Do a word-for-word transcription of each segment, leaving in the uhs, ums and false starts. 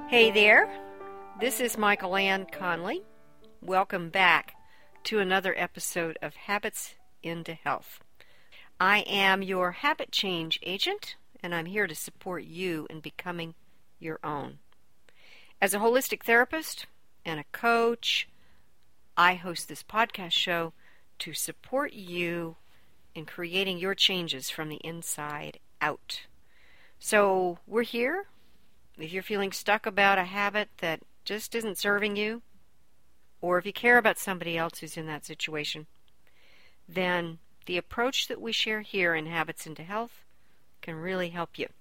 Hey there, this is Michael Ann Conley. Welcome back to another episode of Habits into Health. I am your habit change agent, and I'm here to support you in becoming your own. As a holistic therapist and a coach, I host this podcast show to support you in creating your changes from the inside out. So we're here. If you're feeling stuck about a habit that just isn't serving you, or if you care about somebody else who's in that situation, then the approach that we share here in Habits into Health can really help you.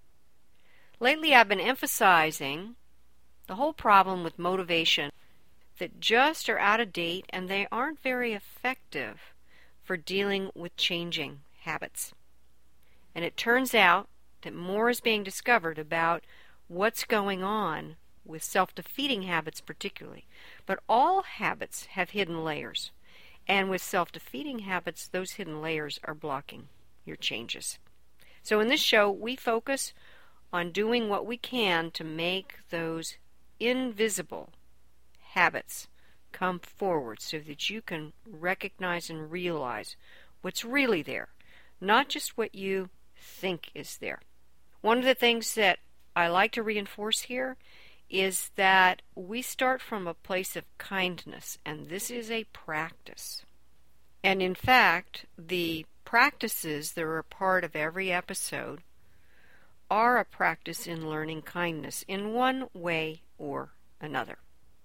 Lately, I've been emphasizing the whole problem with motivation that just are out of date and they aren't very effective for dealing with changing habits. And it turns out that more is being discovered about what's going on with self-defeating habits particularly. But all habits have hidden layers. And with self-defeating habits, those hidden layers are blocking your changes. So in this show, we focus on doing what we can to make those invisible habits come forward so that you can recognize and realize what's really there, not just what you think is there. One of the things that I like to reinforce here is that we start from a place of kindness, and this is a practice. And in fact, the practices that are a part of every episode are a practice in learning kindness in one way or another.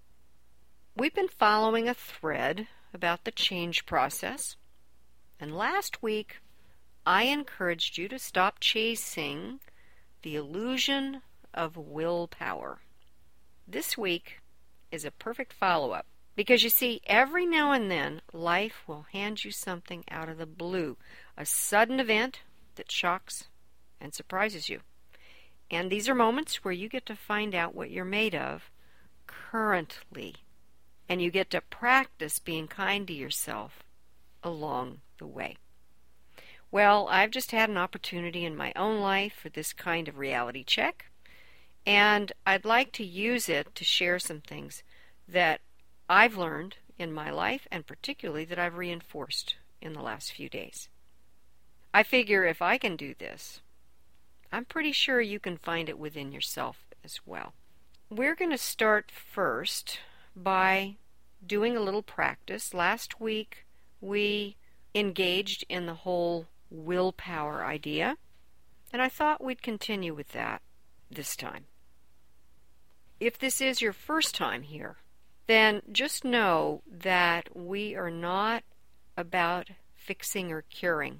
We've been following a thread about the change process, and last week I encouraged you to stop chasing the illusion of willpower. This week is a perfect follow-up because you see, every now and then life will hand you something out of the blue, a sudden event that shocks and surprises you. And these are moments where you get to find out what you're made of currently, and you get to practice being kind to yourself along the way. Well, I've just had an opportunity in my own life for this kind of reality check, and I'd like to use it to share some things that I've learned in my life, and particularly that I've reinforced in the last few days. I figure if I can do this, I'm pretty sure you can find it within yourself as well. We're going to start first by doing a little practice. Last week we engaged in the whole willpower idea, and I thought we'd continue with that this time. If this is your first time here, then just know that we are not about fixing or curing.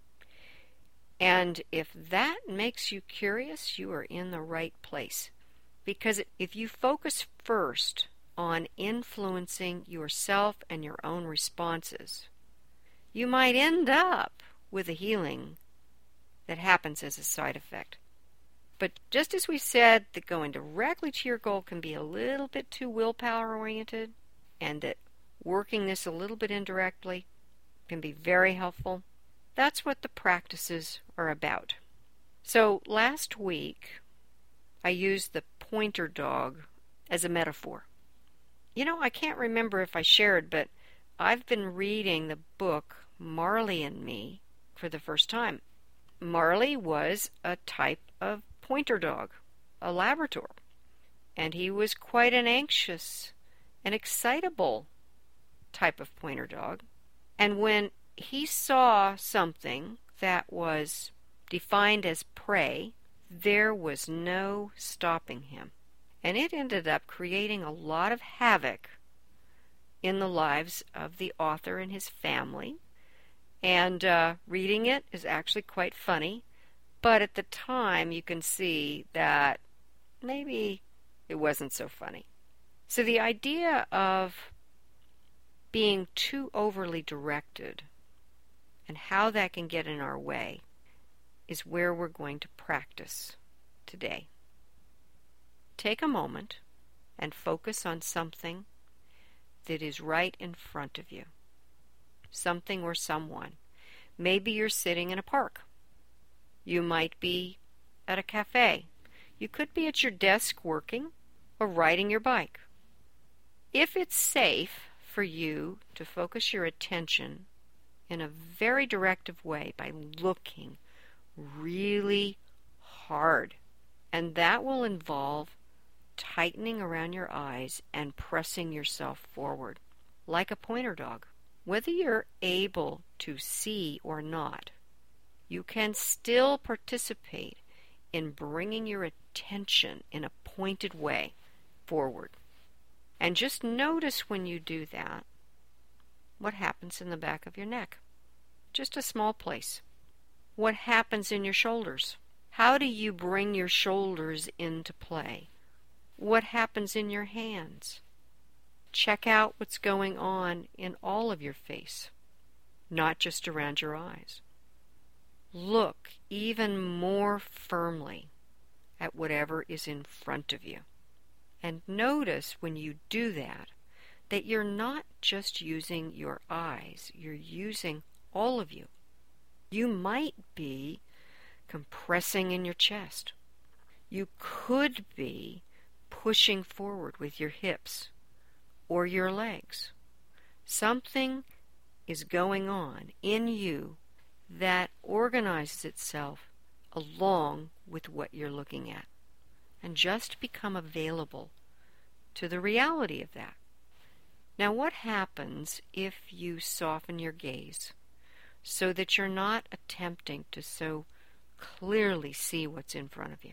And if that makes you curious, you are in the right place. Because if you focus first on influencing yourself and your own responses, you might end up with a healing that happens as a side effect. But just as we said that going directly to your goal can be a little bit too willpower oriented, and that working this a little bit indirectly can be very helpful, that's what the practices are about. So last week I used the pointer dog as a metaphor. You know, I can't remember if I shared, but I've been reading the book Marley and Me for the first time. Marley was a type of pointer dog, a Labrador, and he was quite an anxious and excitable type of pointer dog. And when he saw something that was defined as prey, there was no stopping him. And it ended up creating a lot of havoc in the lives of the author and his family. And uh, reading it is actually quite funny, but at the time you can see that maybe it wasn't so funny. So the idea of being too overly directed and how that can get in our way is where we're going to practice today. Take a moment and focus on something that is right in front of you. Something or someone. Maybe you're sitting in a park. You might be at a cafe. You could be at your desk working, or riding your bike. If it's safe for you to focus your attention in a very directive way by looking really hard, and that will involve tightening around your eyes and pressing yourself forward like a pointer dog. Whether you're able to see or not, you can still participate in bringing your attention in a pointed way forward. And just notice when you do that what happens in the back of your neck. Just a small place. What happens in your shoulders? How do you bring your shoulders into play? What happens in your hands? Check out what's going on in all of your face, not just around your eyes. Look even more firmly at whatever is in front of you. And notice when you do that, that you're not just using your eyes, you're using all of you. You might be compressing in your chest. You could be pushing forward with your hips or your legs. Something is going on in you that organizes itself along with what you're looking at. And just become available to the reality of that. Now, what happens if you soften your gaze so that you're not attempting to so clearly see what's in front of you?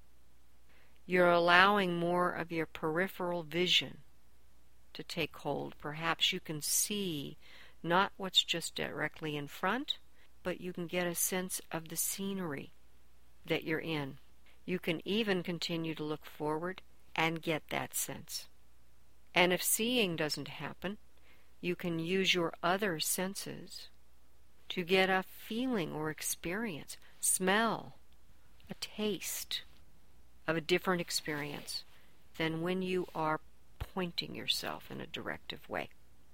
You're allowing more of your peripheral vision to take hold. Perhaps you can see not what's just directly in front, but you can get a sense of the scenery that you're in. You can even continue to look forward and get that sense. And if seeing doesn't happen, you can use your other senses to get a feeling or experience, smell, a taste of a different experience than when you are pointing yourself in a directive way.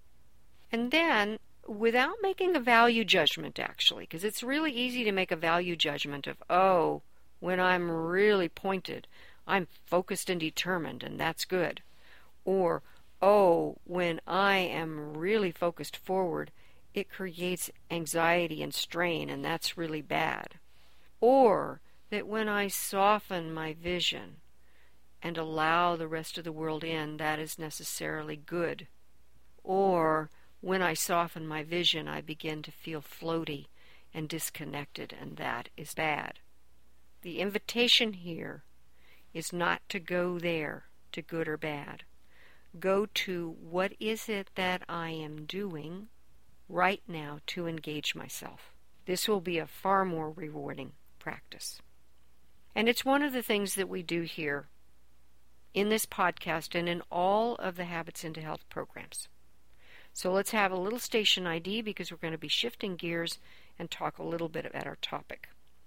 And then, without making a value judgment actually, because it's really easy to make a value judgment of, oh, when I'm really pointed, I'm focused and determined, and that's good. Or, oh, when I am really focused forward, it creates anxiety and strain, and that's really bad. Or that when I soften my vision and allow the rest of the world in, that is necessarily good. Or when I soften my vision, I begin to feel floaty and disconnected, and that is bad. The invitation here is not to go there, to good or bad. Go to what is it that I am doing right now to engage myself. This will be a far more rewarding practice. And it's one of the things that we do here in this podcast and in all of the Habits into Health programs. So let's have a little station I D because we're going to be shifting gears and talk a little bit about our topic.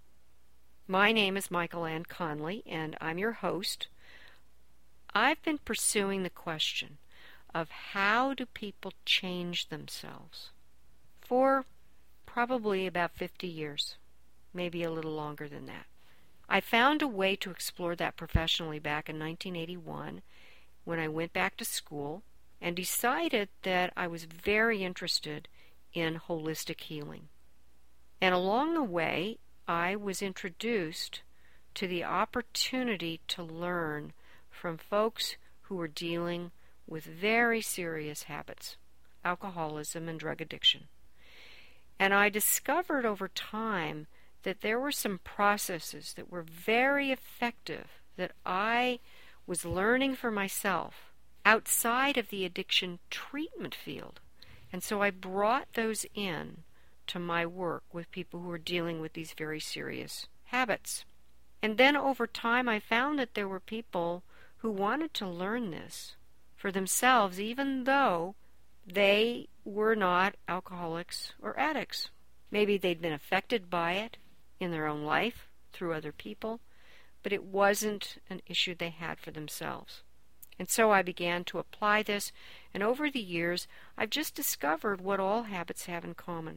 My name is Michael Ann Conley, and I'm your host. I've been pursuing the question of how do people change themselves for probably about fifty years, maybe a little longer than that. I found a way to explore that professionally back in nineteen eighty-one when I went back to school and decided that I was very interested in holistic healing. And along the way, I was introduced to the opportunity to learn from folks who were dealing with very serious habits, alcoholism and drug addiction. And I discovered over time that there were some processes that were very effective that I was learning for myself outside of the addiction treatment field. And so I brought those in to my work with people who were dealing with these very serious habits. And then over time I found that there were people who wanted to learn this for themselves even though they were not alcoholics or addicts. Maybe they'd been affected by it in their own life through other people, but it wasn't an issue they had for themselves. And so I began to apply this, and over the years I've just discovered what all habits have in common.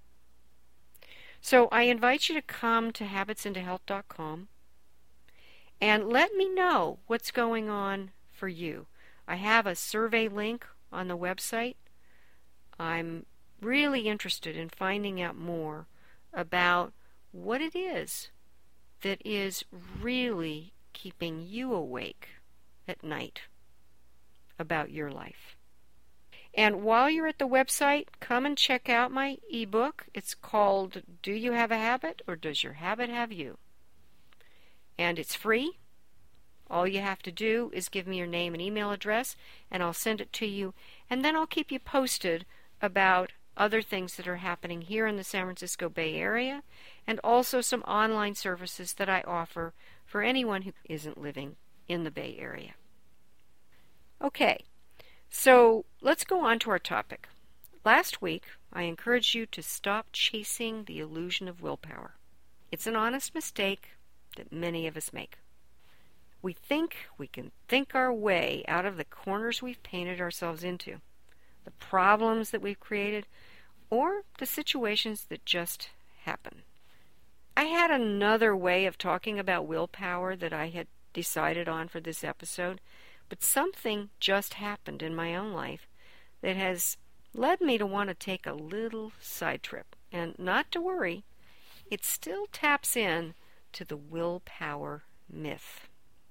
So I invite you to come to habits into health dot com and let me know what's going on for you. I have a survey link on the website. I'm really interested in finding out more about what it is that is really keeping you awake at night about your life. And while you're at the website, come and check out my ebook. It's called Do You Have a Habit, or Does Your Habit Have You? And it's free. All you have to do is give me your name and email address, and I'll send it to you. And then I'll keep you posted about other things that are happening here in the San Francisco Bay Area, and also some online services that I offer for anyone who isn't living in the Bay Area. Okay, so let's go on to our topic. Last week, I encouraged you to stop chasing the illusion of willpower. It's an honest mistake that many of us make. We think we can think our way out of the corners we've painted ourselves into, the problems that we've created, or the situations that just happen. I had another way of talking about willpower that I had decided on for this episode, but something just happened in my own life that has led me to want to take a little side trip. And not to worry, it still taps in to the willpower myth.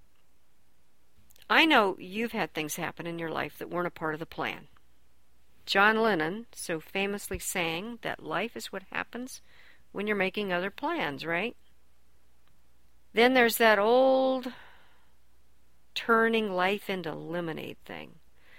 I know you've had things happen in your life that weren't a part of the plan. John Lennon so famously sang that life is what happens when you're making other plans, right? Then there's that old turning life into lemonade thing.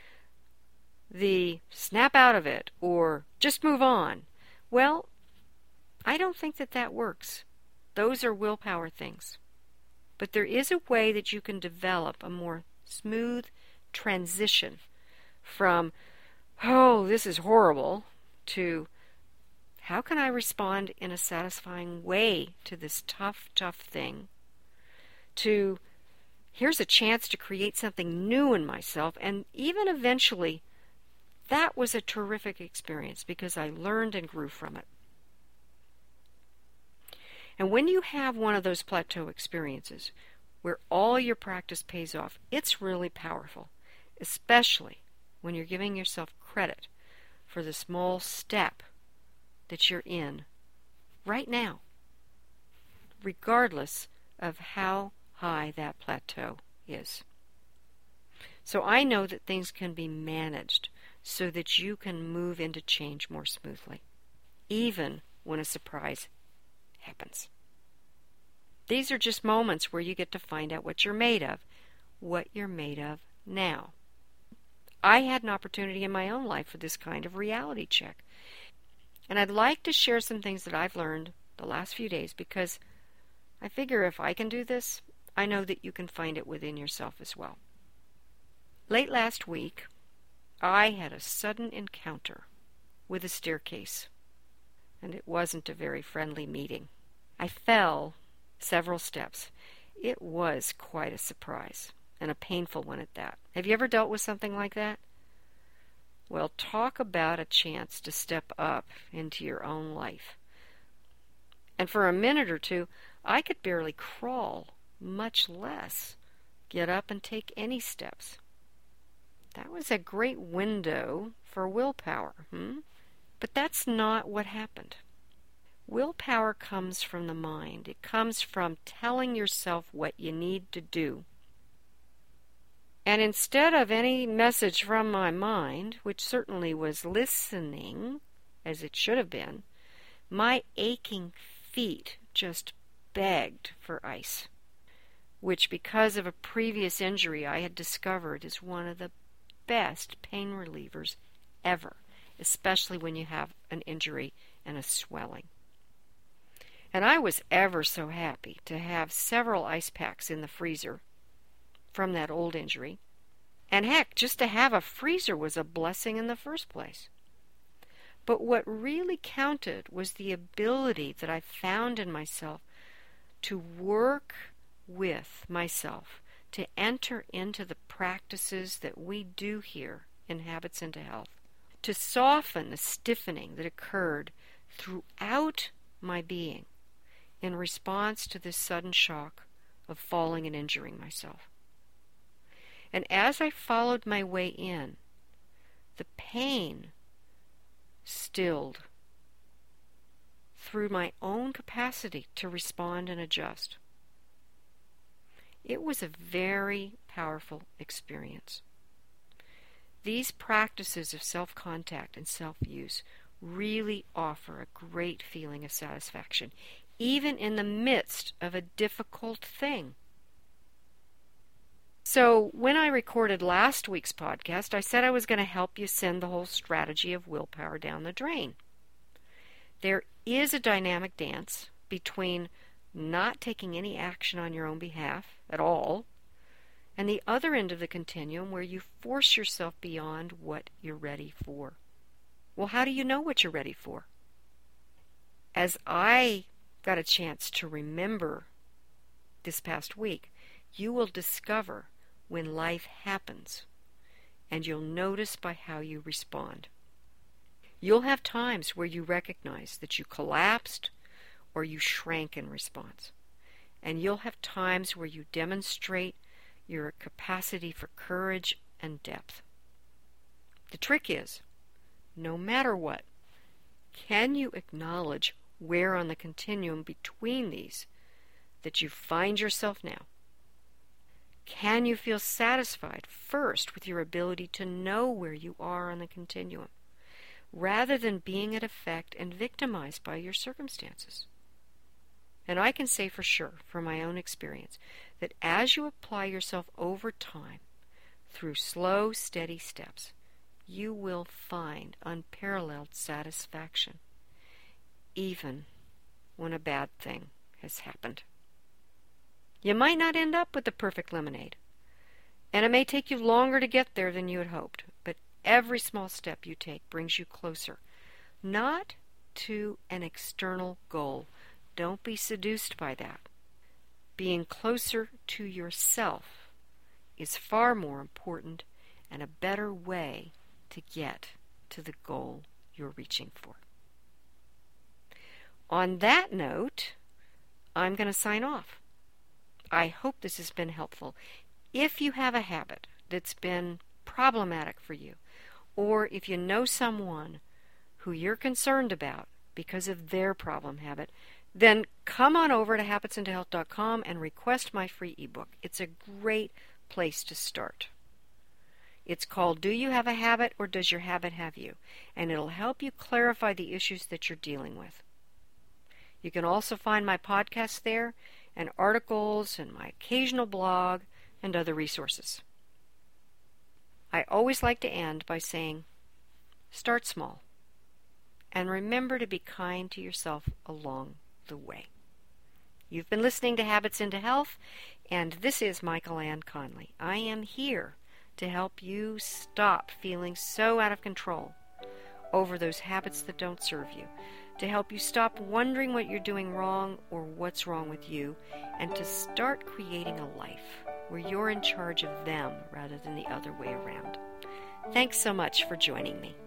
The snap out of it or just move on. Well, I don't think that that works. Those are willpower things. But there is a way that you can develop a more smooth transition from, oh, this is horrible, to how can I respond in a satisfying way to this tough, tough thing, to here's a chance to create something new in myself, and even eventually, that was a terrific experience because I learned and grew from it. And when you have one of those plateau experiences where all your practice pays off, it's really powerful, especially when you're giving yourself credit for the small step that you're in right now, regardless of how high that plateau is. So I know that things can be managed so that you can move into change more smoothly, even when a surprise happens. These are just moments where you get to find out what you're made of, what you're made of now. I had an opportunity in my own life for this kind of reality check. And I'd like to share some things that I've learned the last few days because I figure if I can do this, I know that you can find it within yourself as well. Late last week, I had a sudden encounter with a staircase, and it wasn't a very friendly meeting. I fell several steps. It was quite a surprise, and a painful one at that. Have you ever dealt with something like that? Well, talk about a chance to step up into your own life. And for a minute or two, I could barely crawl, much less get up and take any steps. That was a great window for willpower, hmm? But that's not what happened. Willpower comes from the mind. It comes from telling yourself what you need to do. And instead of any message from my mind, which certainly was listening, as it should have been, my aching feet just begged for ice, which because of a previous injury I had discovered is one of the best pain relievers ever, especially when you have an injury and a swelling. And I was ever so happy to have several ice packs in the freezer from that old injury. And heck, just to have a freezer was a blessing in the first place. But what really counted was the ability that I found in myself to work with myself, to enter into the practices that we do here in Habits into Health, to soften the stiffening that occurred throughout my being in response to this sudden shock of falling and injuring myself. And as I followed my way in, the pain stilled through my own capacity to respond and adjust. It was a very powerful experience. These practices of self-contact and self-use really offer a great feeling of satisfaction, even in the midst of a difficult thing. So when I recorded last week's podcast, I said I was going to help you send the whole strategy of willpower down the drain. There is a dynamic dance between not taking any action on your own behalf at all, and the other end of the continuum where you force yourself beyond what you're ready for. Well, how do you know what you're ready for? As I got a chance to remember this past week, you will discover when life happens, and you'll notice by how you respond. You'll have times where you recognize that you collapsed or you shrank in response. And you'll have times where you demonstrate your capacity for courage and depth. The trick is, no matter what, can you acknowledge where on the continuum between these that you find yourself now? Can you feel satisfied first with your ability to know where you are on the continuum, rather than being at effect and victimized by your circumstances? And I can say for sure, from my own experience, that as you apply yourself over time, through slow, steady steps, you will find unparalleled satisfaction, even when a bad thing has happened. You might not end up with the perfect lemonade, and it may take you longer to get there than you had hoped, but every small step you take brings you closer, not to an external goal. Don't be seduced by that. Being closer to yourself is far more important and a better way to get to the goal you're reaching for. On that note, I'm going to sign off. I hope this has been helpful. If you have a habit that's been problematic for you, or if you know someone who you're concerned about because of their problem habit, then come on over to habits into health dot com and request my free ebook. It's a great place to start. It's called Do You Have a Habit or Does Your Habit Have You? And it'll help you clarify the issues that you're dealing with. You can also find my podcast there, and articles, and my occasional blog, and other resources. I always like to end by saying, start small, and remember to be kind to yourself along the way. You've been listening to Habits into Health, and this is Michael Ann Conley. I am here to help you stop feeling so out of control over those habits that don't serve you, to help you stop wondering what you're doing wrong or what's wrong with you, and to start creating a life where you're in charge of them rather than the other way around. Thanks so much for joining me.